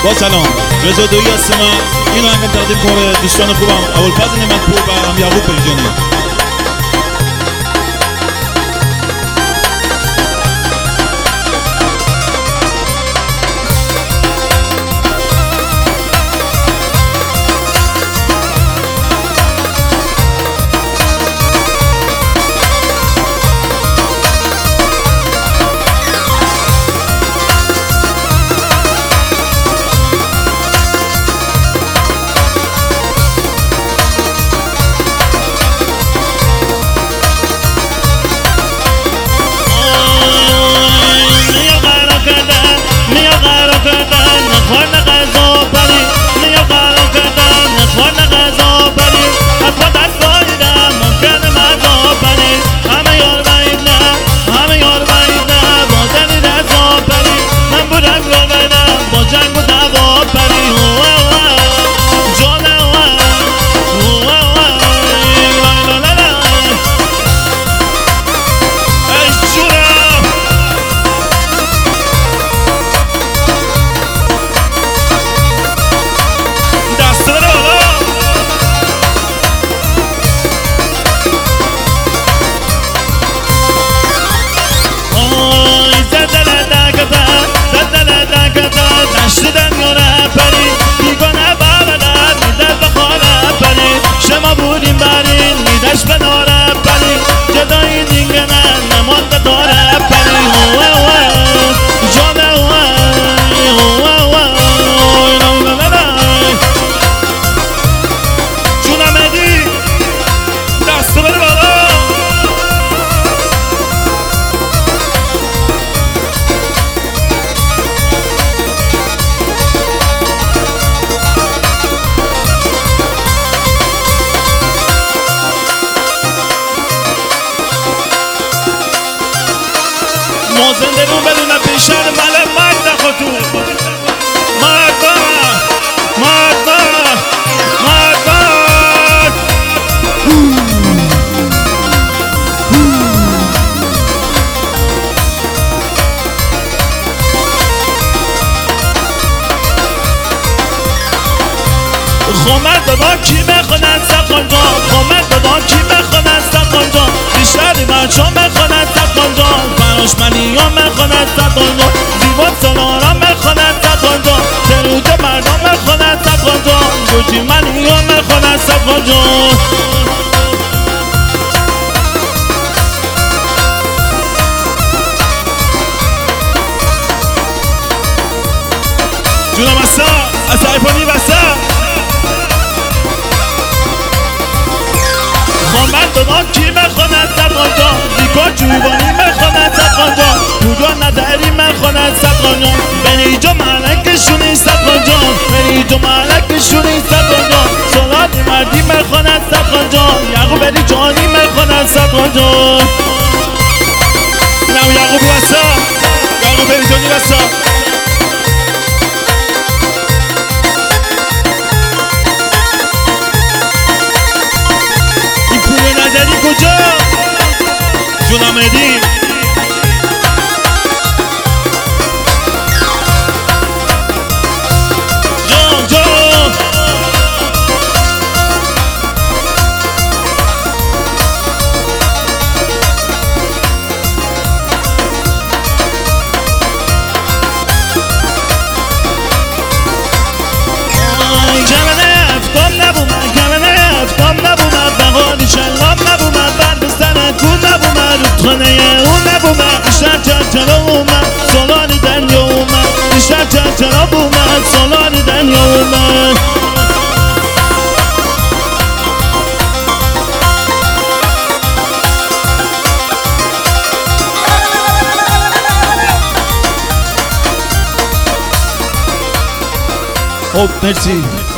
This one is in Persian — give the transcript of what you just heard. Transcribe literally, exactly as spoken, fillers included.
با سلام، رضا دویی هستم. این آهنگم تقدیم کنم به دوستان خوبم ابوالفضل نعمتپور و هم یعقوب پریجانی. ما زنده رو بدونم پیشن مال مرد خودتون مرد مرد مرد خمد بابا کی میخونن سخن جان خمد بابا کی میخونن سخن جان بیشتری بچه ها میخونن سخن جان فراش منی ها میخونن سخن جان زیبا سالارا میخونن سخن جان تروت مردم میخونن سخن جان جوجی منی ها میخونن سخن جان جونم بسا از ایفانی بسا خمد بابا کی میخونن سخن جان دیگا جوبانی میخونن سخن جان پویا نداری میخونن سخن جان بری جو ملکشونی سخن جان بری جو ملکشونی سخن جان سولاد مردی میخونن سخن جان یعقوب بری جانی میخونن سخن جان اینم یعقوب بسا یعقوب بری جانی بسا کجا جونم ادی جان جان جمعه افتام نبومد جمعه افتام نبومد بهاری شلام نبومد بند سر کون نبومد رودخانه اون نبومد بیشتر چرچرا اومد سالانی دنیا اومد بیشتر چرچرا اومد سالانی دنیا اومد خب مرسی.